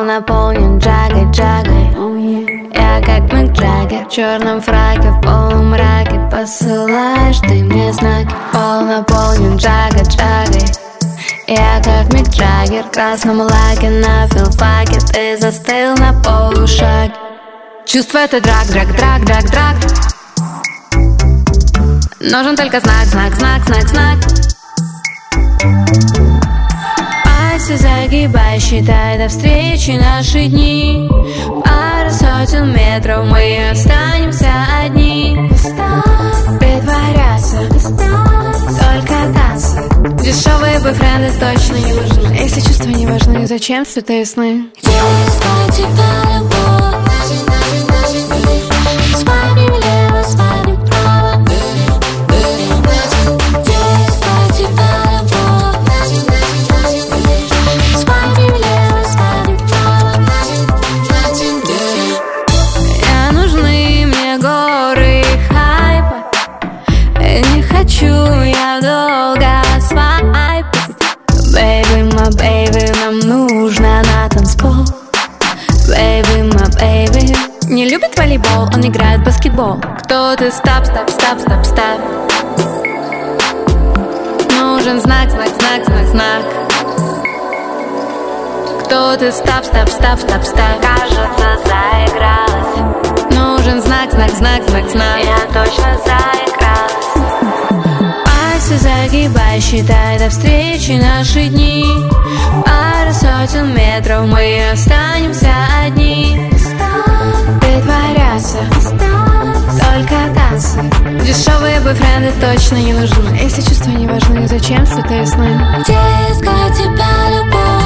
Пол наполнен джагой. Я как Мик Джаггер в черном фраке, в полумраке посылаешь ты мне знаки. Пол наполнен джагой. Я как Мик Джаггер в красном лаке на филфаке. Ты застыл на полушаге. Чувство это драк. Нужен только знак. Пальцы загибай, считай до встречи наши дни. Пара сотен метров, мы останемся одни. Притворяться, только танцы. Дешевые бойфренды точно не нужны. Если чувства не важны, зачем святые сны? Где искать тебя, любовь? Свайпни влево, свайпни вправо. Где искать тебя, любовь? Свайпни влево, свайпни вправо. Нужны мне горы хайпа. Не хочу я долго свайпать. Baby, my baby, нам нужно на танцпол. Baby, my baby. Не любит волейбол, он играет в баскетбол. Кто ты? Стоп. Нужен знак. Кто ты? Стоп. Кажется, заигралась. Нужен знак. Я точно заигралась. Пальцы загибай, считай до встречи наши дни. Пара сотен метров, мы останемся одни. Притворяться, только танцы. Дешевые бойфренды точно не нужны. Если чувства не важны, зачем святые сны? Где искать тебя, любовь?